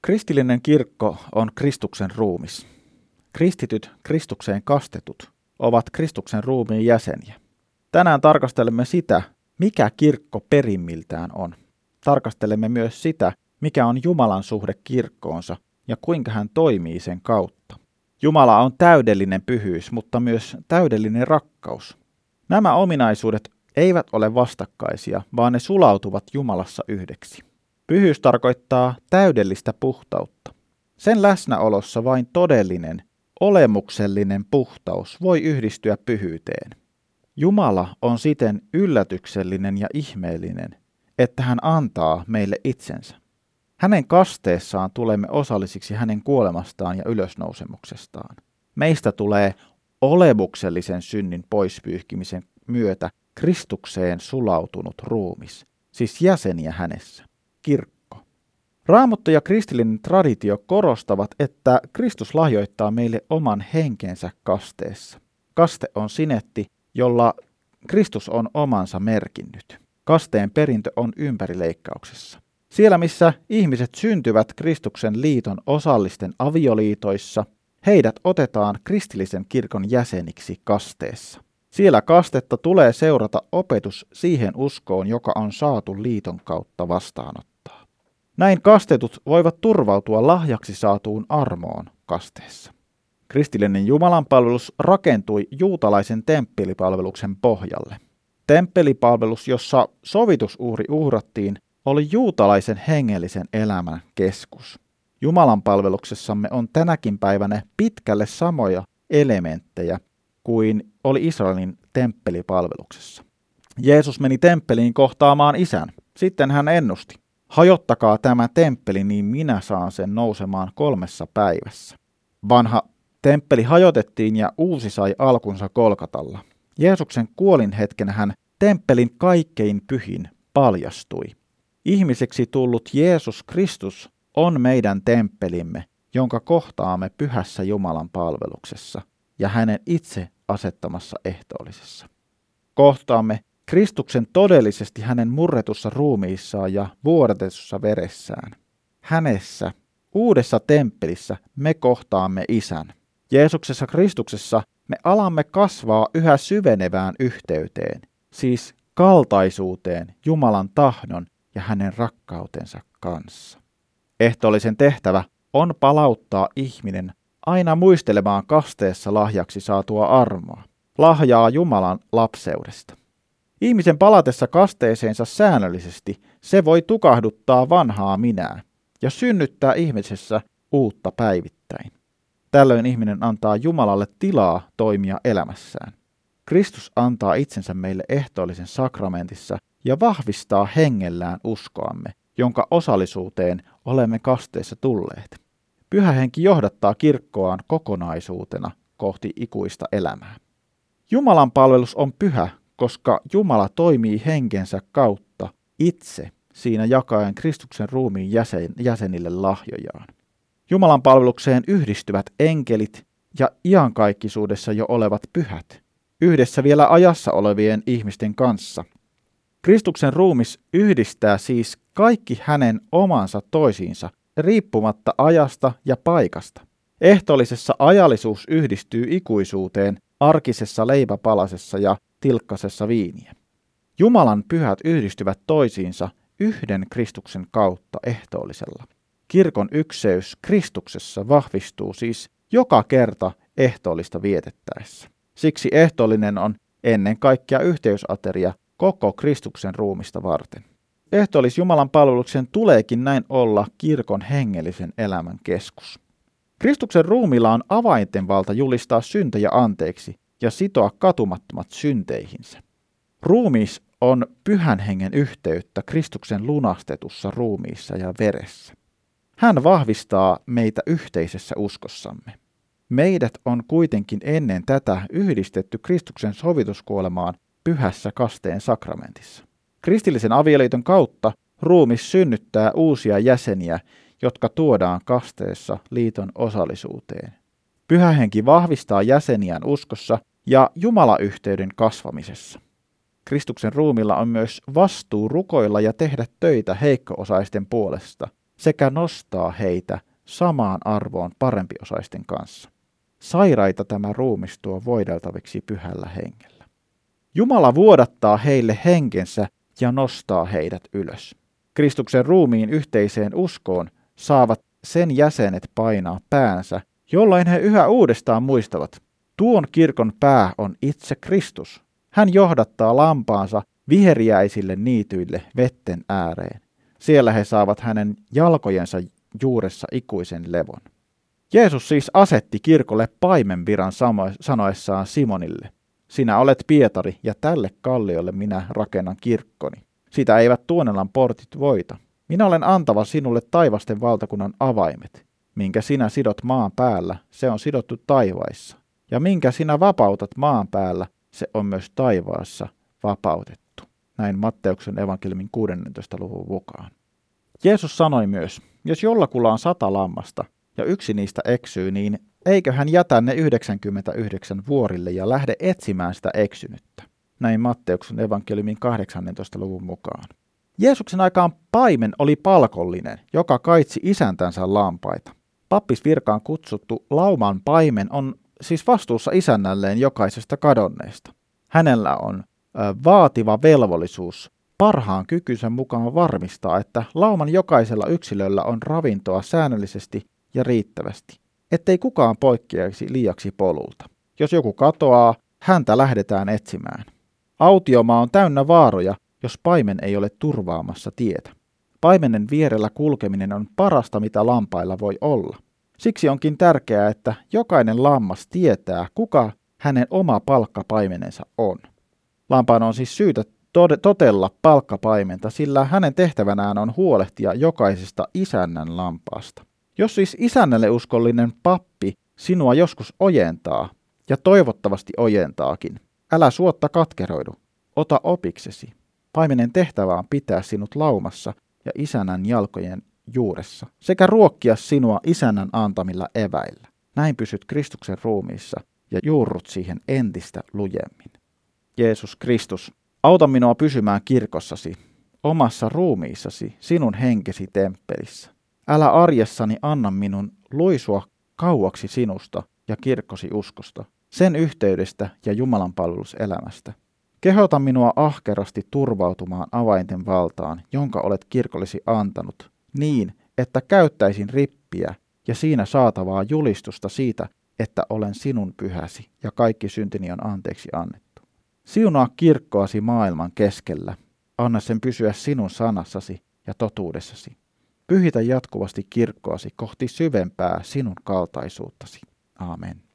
Kristillinen kirkko on Kristuksen ruumis. Kristityt, Kristukseen kastetut, ovat Kristuksen ruumiin jäseniä. Tänään tarkastelemme sitä, mikä kirkko perimmiltään on. Tarkastelemme myös sitä, mikä on Jumalan suhde kirkkoonsa ja kuinka hän toimii sen kautta. Jumala on täydellinen pyhyys, mutta myös täydellinen rakkaus. Nämä ominaisuudet eivät ole vastakkaisia, vaan ne sulautuvat Jumalassa yhdeksi. Pyhyys tarkoittaa täydellistä puhtautta. Sen läsnäolossa vain todellinen, olemuksellinen puhtaus voi yhdistyä pyhyyteen. Jumala on siten yllätyksellinen ja ihmeellinen, että hän antaa meille itsensä. Hänen kasteessaan tulemme osallisiksi hänen kuolemastaan ja ylösnousemuksestaan. Meistä tulee olemuksellisen synnin poispyyhkimisen myötä Kristukseen sulautunut ruumis, siis jäseniä hänessä, kirkko. Raamattu ja kristillinen traditio korostavat, että Kristus lahjoittaa meille oman henkensä kasteessa. Kaste on sinetti, jolla Kristus on omansa merkinnyt. Kasteen perintö on ympärileikkauksessa. Siellä, missä ihmiset syntyvät Kristuksen liiton osallisten avioliitoissa, heidät otetaan kristillisen kirkon jäseniksi kasteessa. Siellä kastetta tulee seurata opetus siihen uskoon, joka on saatu liiton kautta vastaanottaa. Näin kastetut voivat turvautua lahjaksi saatuun armoon kasteessa. Kristillinen jumalanpalvelus rakentui juutalaisen temppelipalveluksen pohjalle. Temppelipalvelus, jossa sovitusuhri uhrattiin, oli juutalaisen hengellisen elämän keskus. Jumalan palveluksessamme on tänäkin päivänä pitkälle samoja elementtejä kuin oli Israelin temppelipalveluksessa. Jeesus meni temppeliin kohtaamaan isän. Sitten hän ennusti: hajottakaa tämä temppeli, niin minä saan sen nousemaan 3 päivässä. Vanha temppeli hajotettiin ja uusi sai alkunsa Golgatalla. Jeesuksen kuolinhetkenä hän temppelin kaikkein pyhin paljastui. Ihmiseksi tullut Jeesus Kristus on meidän temppelimme, jonka kohtaamme pyhässä Jumalan palveluksessa ja hänen itse asettamassa ehtoollisessa. Kohtaamme Kristuksen todellisesti hänen murretussa ruumiissaan ja vuodatetussa veressään. Hänessä, uudessa temppelissä, me kohtaamme Isän. Jeesuksessa Kristuksessa me alamme kasvaa yhä syvenevään yhteyteen, siis kaltaisuuteen Jumalan tahdon ja hänen rakkautensa kanssa. Ehtoollisen tehtävä on palauttaa ihminen aina muistelemaan kasteessa lahjaksi saatua armoa, lahjaa Jumalan lapseudesta. Ihmisen palatessa kasteeseensa säännöllisesti se voi tukahduttaa vanhaa minää ja synnyttää ihmisessä uutta päivittäin. Tällöin ihminen antaa Jumalalle tilaa toimia elämässään. Kristus antaa itsensä meille ehtoollisen sakramentissa ja vahvistaa hengellään uskoamme, jonka osallisuuteen olemme kasteessa tulleet. Pyhä Henki johdattaa kirkkoaan kokonaisuutena kohti ikuista elämää. Jumalan palvelus on pyhä, koska Jumala toimii henkensä kautta itse siinä jakaen Kristuksen ruumiin jäsenille lahjojaan. Jumalan palvelukseen yhdistyvät enkelit ja iankaikkisuudessa jo olevat pyhät, yhdessä vielä ajassa olevien ihmisten kanssa. Kristuksen ruumis yhdistää siis kaikki hänen omansa toisiinsa, riippumatta ajasta ja paikasta. Ehtoollisessa ajallisuus yhdistyy ikuisuuteen arkisessa leipäpalasessa ja tilkkasessa viiniä. Jumalan pyhät yhdistyvät toisiinsa yhden Kristuksen kautta ehtoollisella. Kirkon ykseys Kristuksessa vahvistuu siis joka kerta ehtoollista vietettäessä. Siksi ehtoollinen on ennen kaikkea yhteysateria koko Kristuksen ruumista varten. Ehtoollis Jumalan palveluksen tuleekin näin olla kirkon hengellisen elämän keskus. Kristuksen ruumilla on avainten valta julistaa syntejä anteeksi ja sitoa katumattomat synteihinsä. Ruumis on pyhän hengen yhteyttä Kristuksen lunastetussa ruumiissa ja veressä. Hän vahvistaa meitä yhteisessä uskossamme. Meidät on kuitenkin ennen tätä yhdistetty Kristuksen sovituskuolemaan pyhässä kasteen sakramentissa. Kristillisen avioliiton kautta ruumis synnyttää uusia jäseniä, jotka tuodaan kasteessa liiton osallisuuteen. Pyhä Henki vahvistaa jäseniään uskossa ja Jumala-yhteyden kasvamisessa. Kristuksen ruumilla on myös vastuu rukoilla ja tehdä töitä heikko-osaisten puolesta, sekä nostaa heitä samaan arvoon parempiosaisten kanssa. Sairaita tämä ruumis tuo voideltaviksi pyhällä hengellä. Jumala vuodattaa heille henkensä ja nostaa heidät ylös. Kristuksen ruumiin yhteiseen uskoon saavat sen jäsenet painaa päänsä, jolloin he yhä uudestaan muistavat. Tuon kirkon pää on itse Kristus. Hän johdattaa lampaansa viheriäisille niityille vetten ääreen. Siellä he saavat hänen jalkojensa juuressa ikuisen levon. Jeesus siis asetti kirkolle paimenviran sanoessaan Simonille: sinä olet Pietari, ja tälle kalliolle minä rakennan kirkkoni. Sitä eivät Tuonelan portit voita. Minä olen antava sinulle taivasten valtakunnan avaimet. Minkä sinä sidot maan päällä, se on sidottu taivaissa. Ja minkä sinä vapautat maan päällä, se on myös taivaassa vapautettu. Näin Matteuksen evankeliumin 16. luvun mukaan. Jeesus sanoi myös, jos jollakulla on 100 lammasta ja yksi niistä eksyy, niin eikö hän jätä ne 99 vuorille ja lähde etsimään sitä eksynyttä. Näin Matteuksen evankeliumin 18. luvun mukaan. Jeesuksen aikaan paimen oli palkollinen, joka kaitsi isäntänsä lampaita. Pappisvirkaan kutsuttu lauman paimen on siis vastuussa isännälleen jokaisesta kadonneesta. Hänellä on vaativa velvollisuus parhaan kykynsä mukaan varmistaa, että lauman jokaisella yksilöllä on ravintoa säännöllisesti ja riittävästi, ettei kukaan poikkeaisi liiaksi polulta. Jos joku katoaa, häntä lähdetään etsimään. Autiomaa on täynnä vaaroja, jos paimen ei ole turvaamassa tietä. Paimenen vierellä kulkeminen on parasta, mitä lampailla voi olla. Siksi onkin tärkeää, että jokainen lammas tietää, kuka hänen oma palkkapaimenensa on. Lampaan on siis syytä totella palkkapaimenta, sillä hänen tehtävänään on huolehtia jokaisesta isännän lampaasta. Jos siis isännälle uskollinen pappi sinua joskus ojentaa, ja toivottavasti ojentaakin, älä suotta katkeroidu, ota opiksesi. Paimenen tehtävä on pitää sinut laumassa ja isännän jalkojen juuressa, sekä ruokkia sinua isännän antamilla eväillä. Näin pysyt Kristuksen ruumiissa ja juurrut siihen entistä lujemmin. Jeesus Kristus, auta minua pysymään kirkossasi, omassa ruumiissasi, sinun henkesi temppelissä. Älä arjessani anna minun luisua kauaksi sinusta ja kirkkosi uskosta, sen yhteydestä ja Jumalan palveluselämästä. Kehota minua ahkerasti turvautumaan avainten valtaan, jonka olet kirkollesi antanut, niin, että käyttäisin rippiä ja siinä saatavaa julistusta siitä, että olen sinun pyhäsi ja kaikki syntini on anteeksi annettu. Siunaa kirkkoasi maailman keskellä, anna sen pysyä sinun sanassasi ja totuudessasi. Pyhitä jatkuvasti kirkkoasi kohti syvempää sinun kaltaisuuttasi. Aamen.